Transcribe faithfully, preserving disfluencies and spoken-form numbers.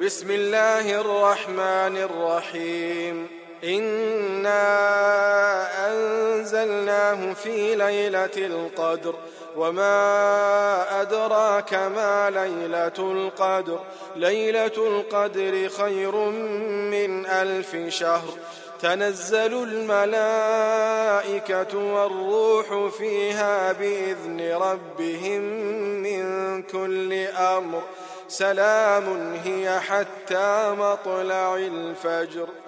بسم الله الرحمن الرحيم إنا أنزلناه في ليلة القدر وما أدراك ما ليلة القدر ليلة القدر خير من ألف شهر تنزل الملائكة والروح فيها بإذن ربهم من كل أمر سلام هي حتى مطلع الفجر.